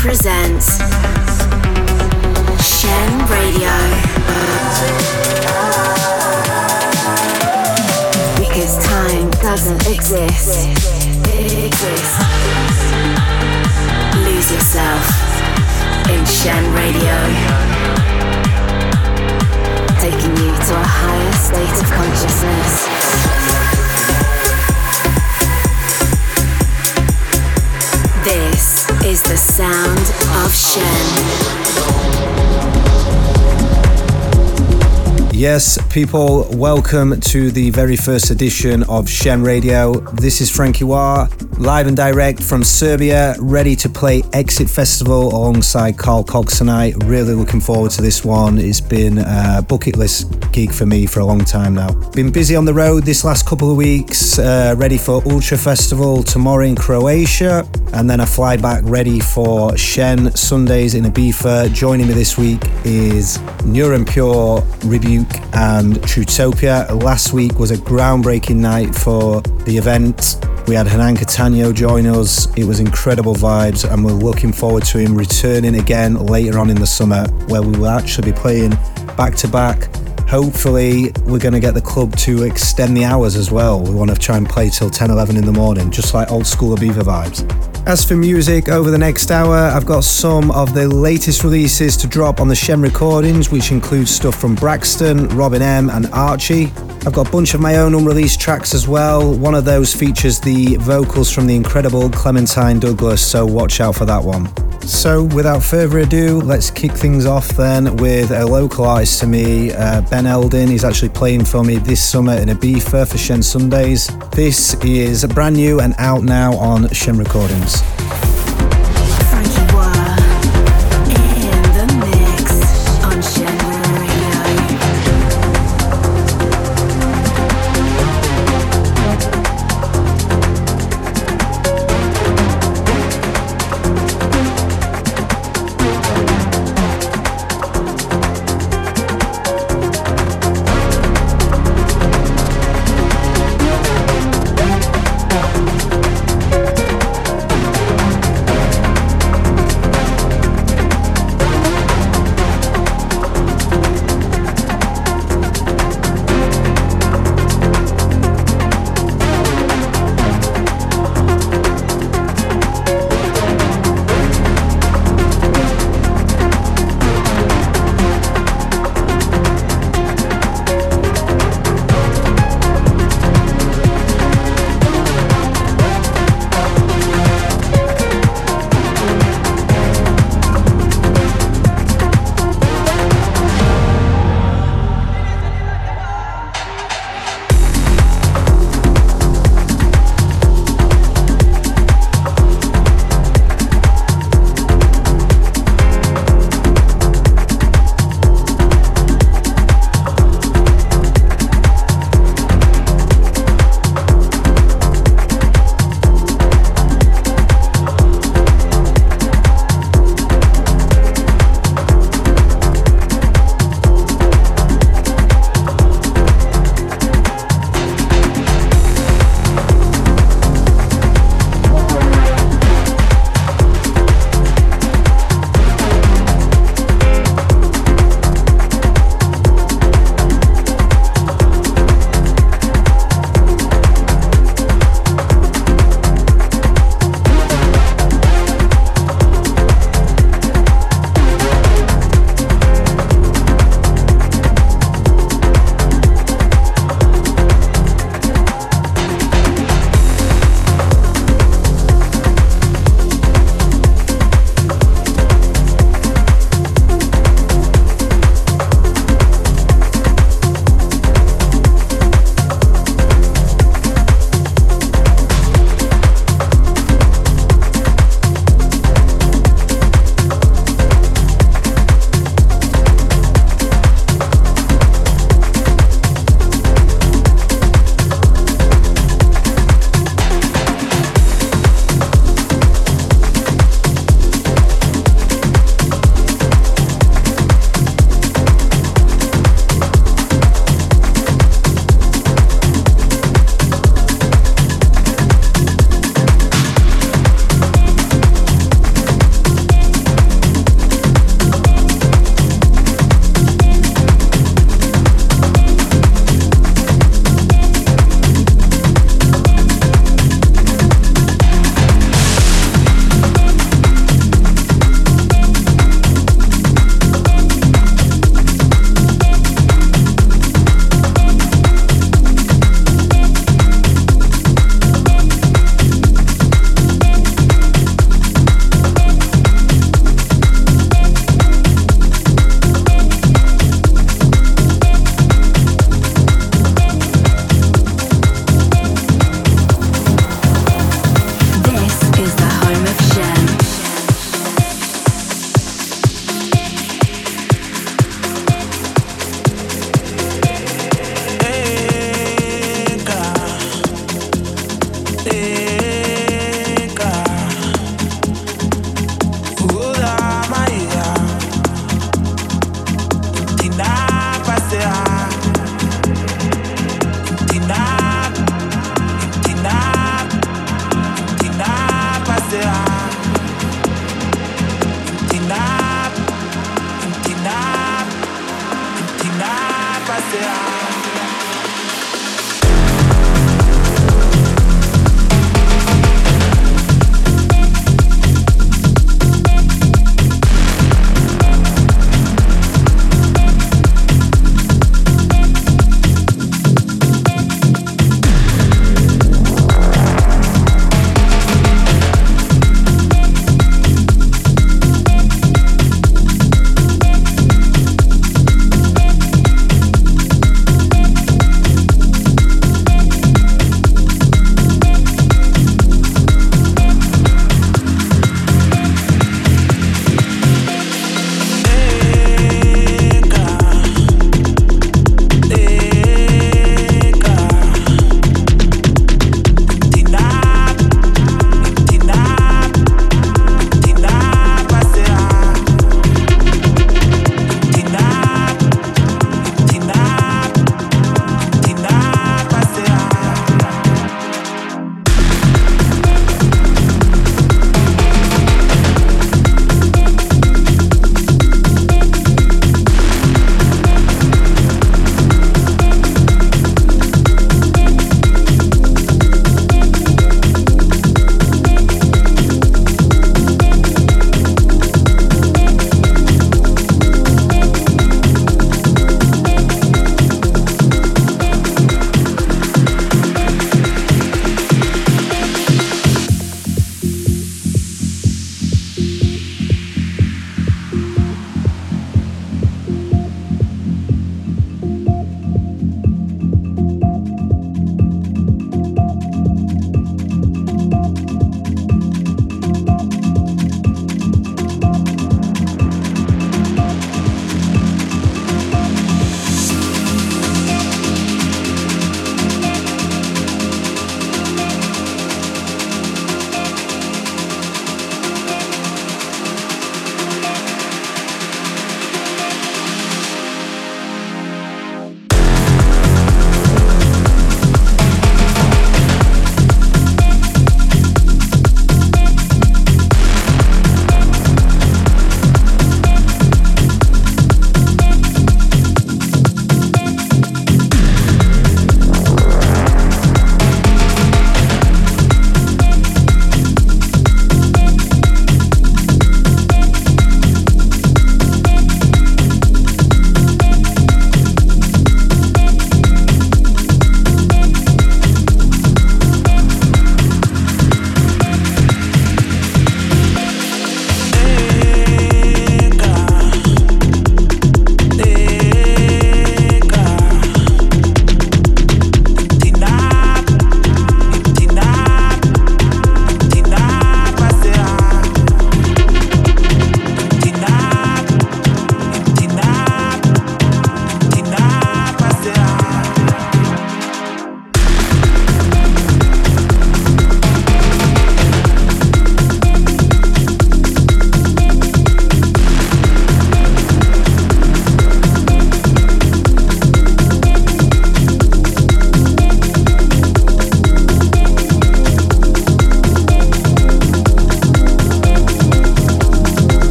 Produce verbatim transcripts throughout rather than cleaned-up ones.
presents Shen Radio. Because time doesn't exist. It exists. Lose yourself in Shen Radio. Taking you to a higher state of consciousness. This is the sound of Shen. Yes, people, welcome to the very first edition of Shen Radio. This is Frankie Wah, live and direct from Serbia, ready to play Exit Festival alongside Carl Cox tonight. Really looking forward to this one. It's been a bucket list gig for me for a long time now. Been busy on the road this last couple of weeks, uh, ready for Ultra Festival tomorrow in Croatia, and then I fly back ready for Shen Sundays in Ibiza. Joining me this week is Neuron Pure, Rebuke and Trutopia. Last week was a groundbreaking night for the event. We had Hernan Catano join us. It was incredible vibes, and we're looking forward to him returning again later on in the summer, where we will actually be playing back to back. Hopefully we're going to get the club to extend the hours as well. We want to try and play till ten, eleven in the morning, just like old school Ibiza vibes. As for music, over the next hour, I've got some of the latest releases to drop on the Shen recordings, which includes stuff from Braxton, Robin M and Archie. I've got a bunch of my own unreleased tracks as well. One of those features the vocals from the incredible Clementine Douglas, so watch out for that one. So without further ado, let's kick things off then with a local artist to me, uh, Ben Eldin. He's actually playing for me this summer in Ibiza for Shen Sundays. This is brand new and out now on Shen Recordings.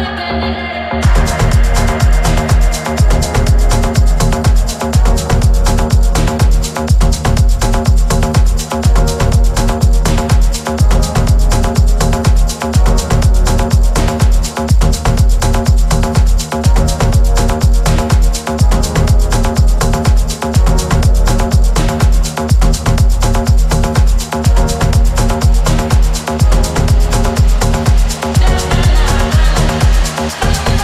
We'll be right back.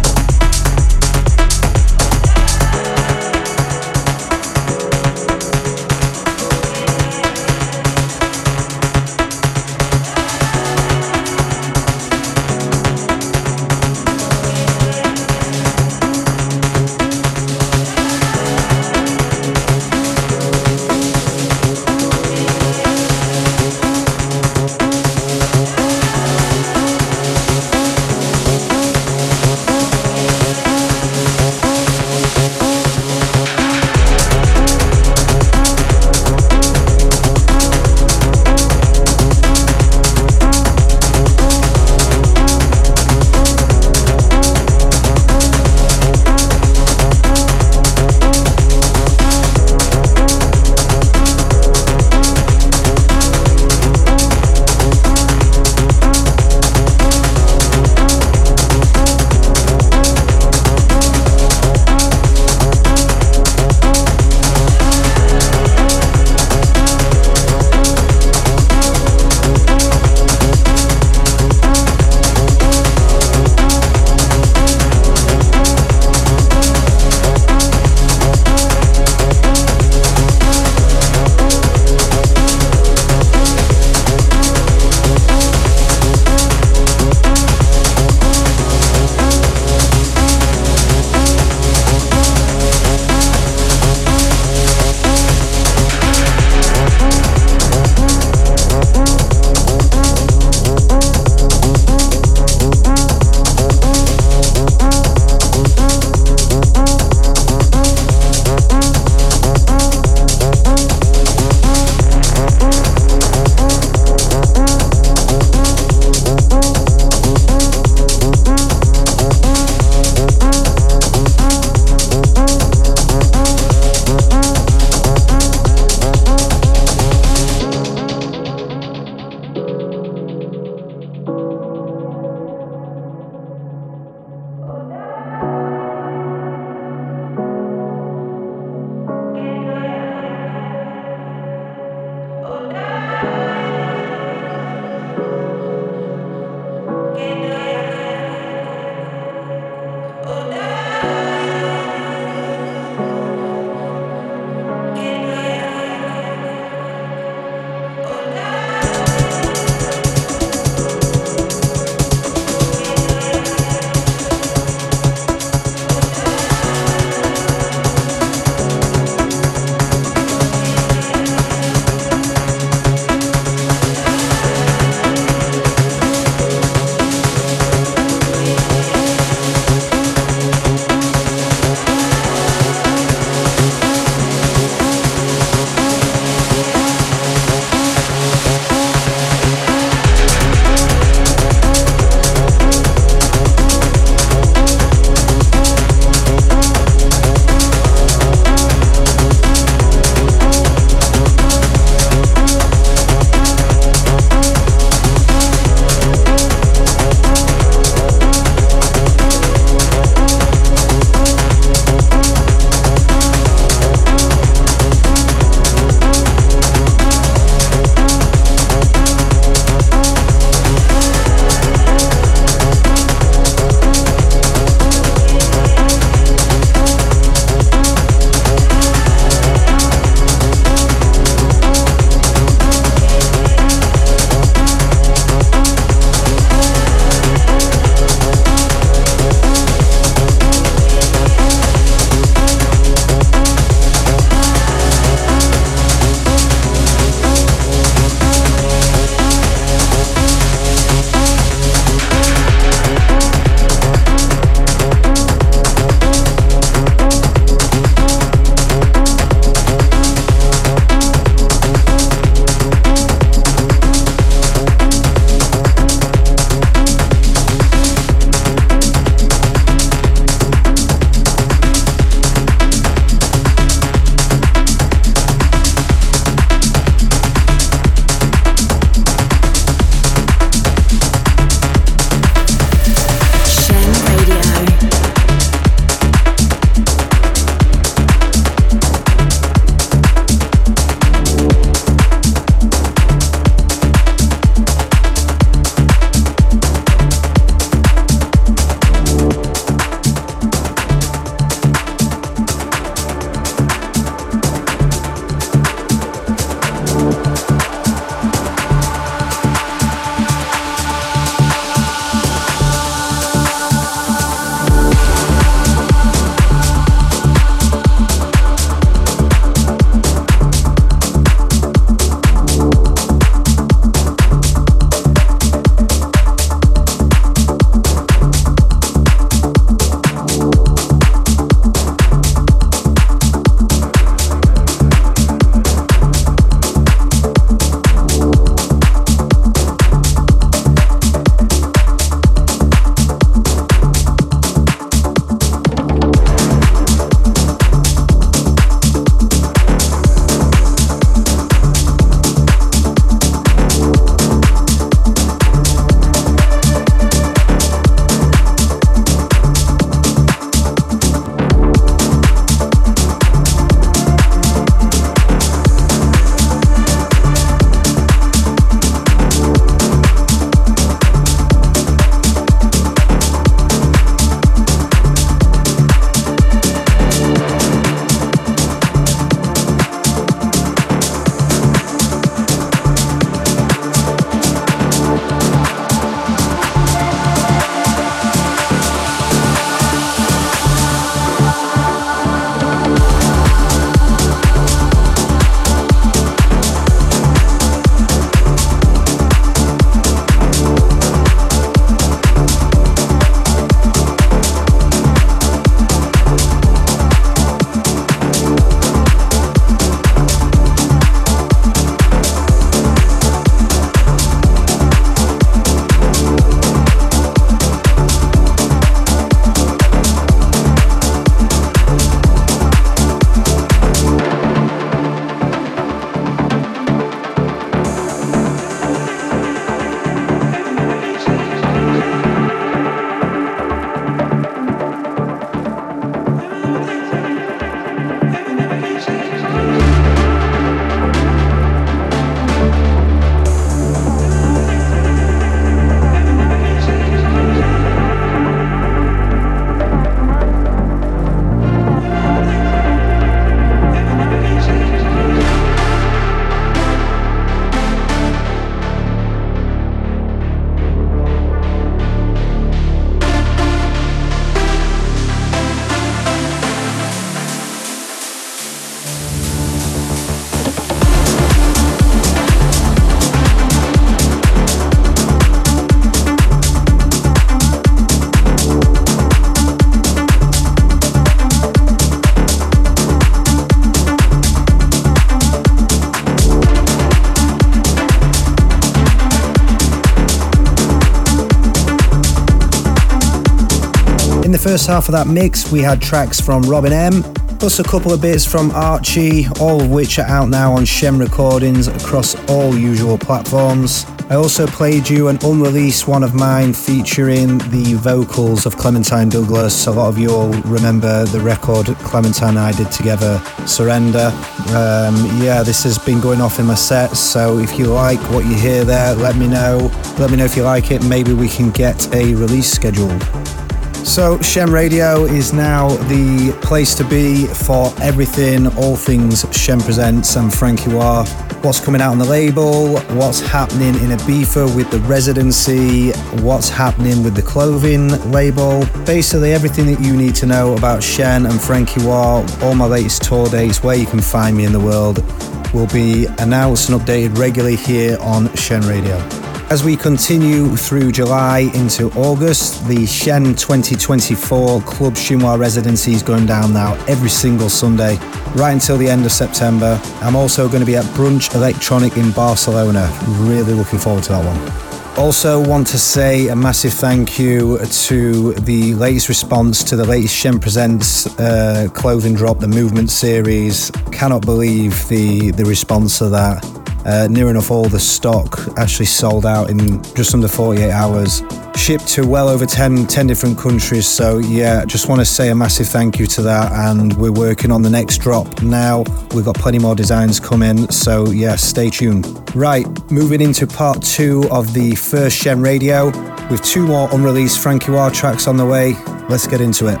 In the first half of that mix, we had tracks from Robin M, plus a couple of bits from Archie, all of which are out now on Shem Recordings across all usual platforms. I also played you an unreleased one of mine featuring the vocals of Clementine Douglas. A lot of you will remember the record Clementine and I did together, Surrender. Um, yeah, this has been going off in my sets, so if you like what you hear there, let me know. Let me know if you like it, maybe we can get a release scheduled. So Shem Radio is now the place to be for everything, all things Shem Presents and Frankie Wah. What's coming out on the label, what's happening in Ibiza with the residency, what's happening with the clothing label. Basically everything that you need to know about Shen and Frankie Wah, all my latest tour dates, where you can find me in the world, will be announced and updated regularly here on Shen Radio. As we continue through July into August, the Shen twenty twenty-four Club Chinois residency is going down now every single Sunday, right until the end of September. I'm also going to be at Brunch Electronic in Barcelona. Really looking forward to that one. Also want to say a massive thank you to the latest response to the latest Shem Presents uh, clothing drop, the Movement series. Cannot believe the, the response to that. Uh, near enough all the stock actually sold out in just under forty-eight hours. Shipped to well over ten, ten different countries. So yeah, just want to say a massive thank you to that. And we're working on the next drop now. We've got plenty more designs coming. So yeah, stay tuned. Right, moving into part two of the first Shem Radio with two more unreleased Frankie Wah tracks on the way. Let's get into it.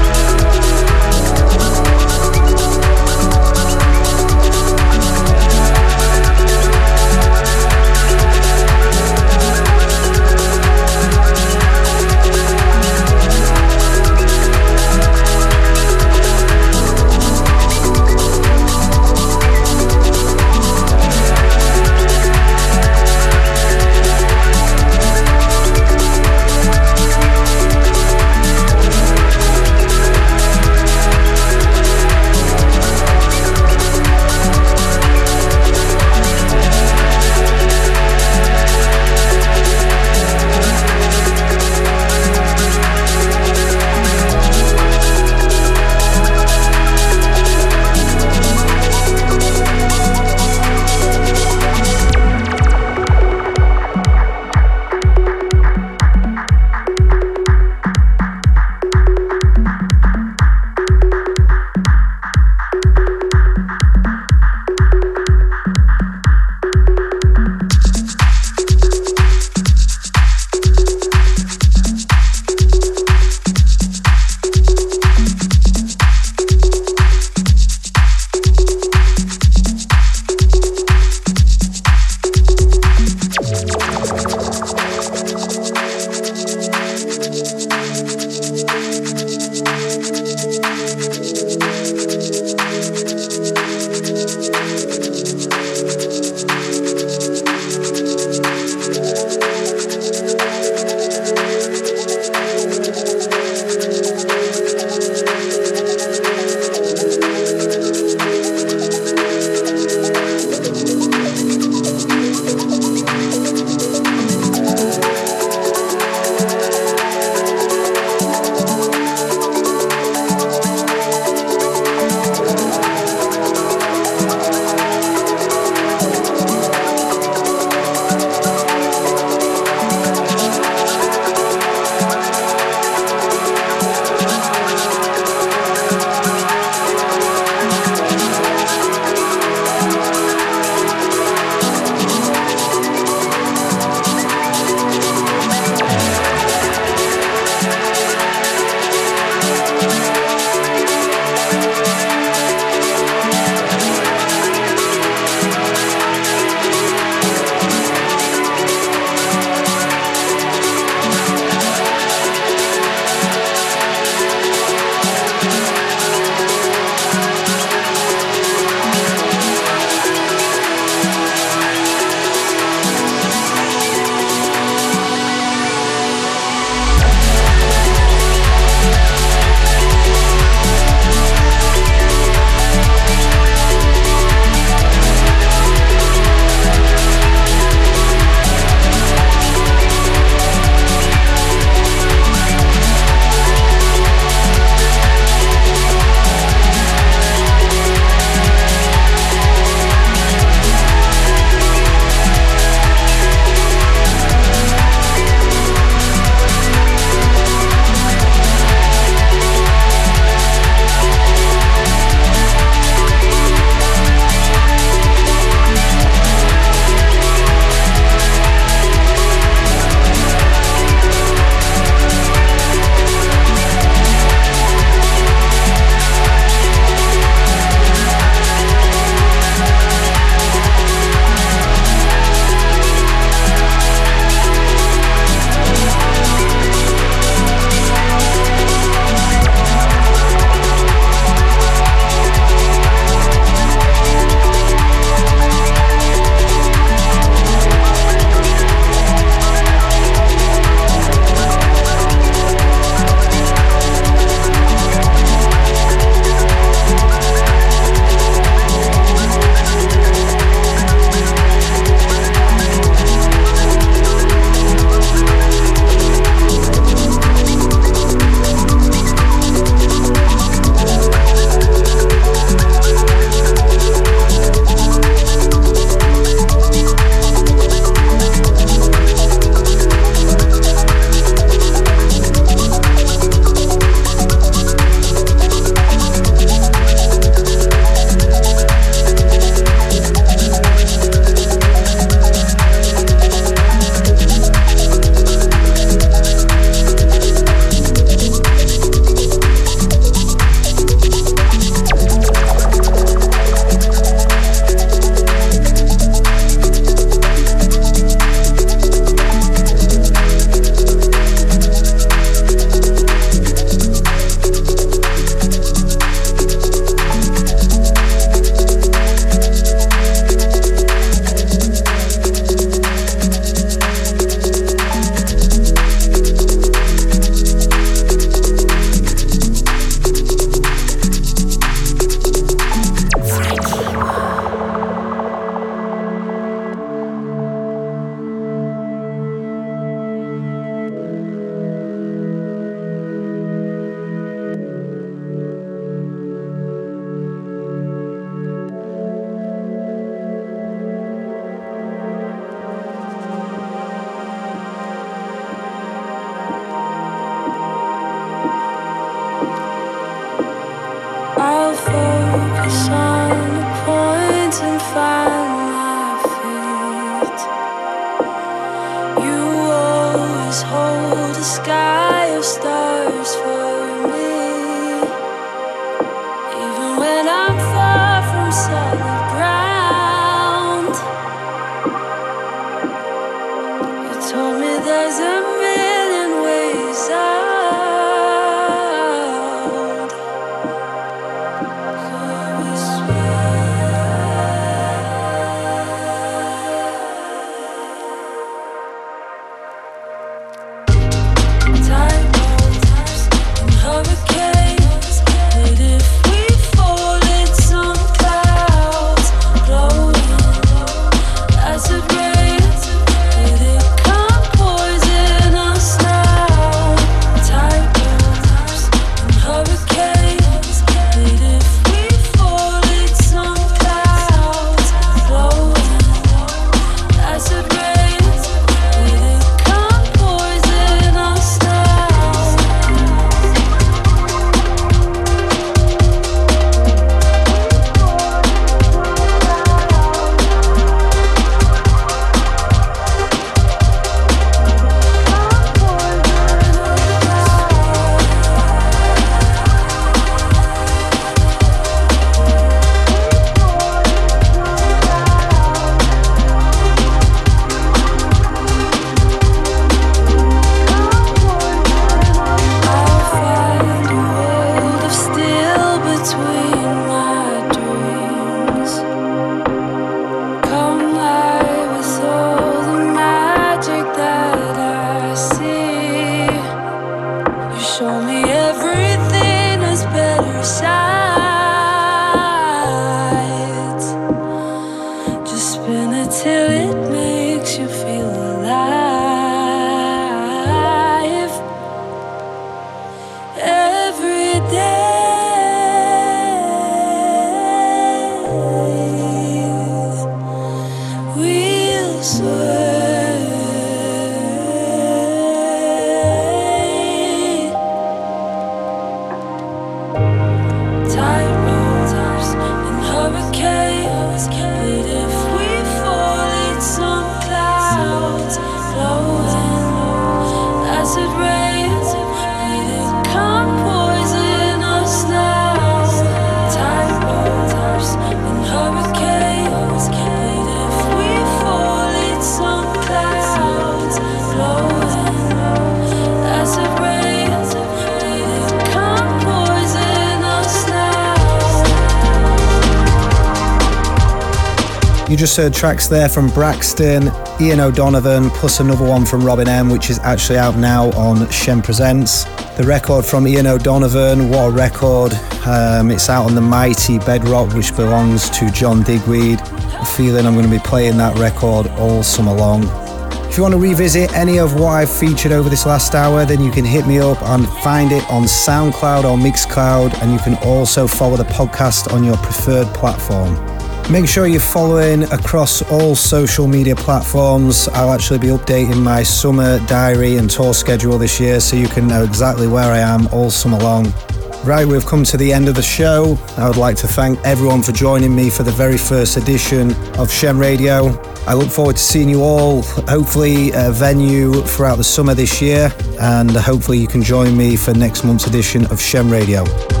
You just heard tracks there from Braxton, Ian O'Donovan, plus another one from Robin M, which is actually out now on Shem Presents. The record from Ian O'Donovan, what a record. Um, it's out on the mighty Bedrock, which belongs to John Digweed. I'm feeling I'm going to be playing that record all summer long. If you want to revisit any of what I've featured over this last hour, then you can hit me up and find it on SoundCloud or Mixcloud, and you can also follow the podcast on your preferred platform. Make sure you're following across all social media platforms. I'll actually be updating my summer diary and tour schedule this year, so you can know exactly where I am all summer long. Right, we've come to the end of the show. I would like to thank everyone for joining me for the very first edition of Shem Radio. I look forward to seeing you all, hopefully at a venue throughout the summer this year, and hopefully you can join me for next month's edition of Shem Radio.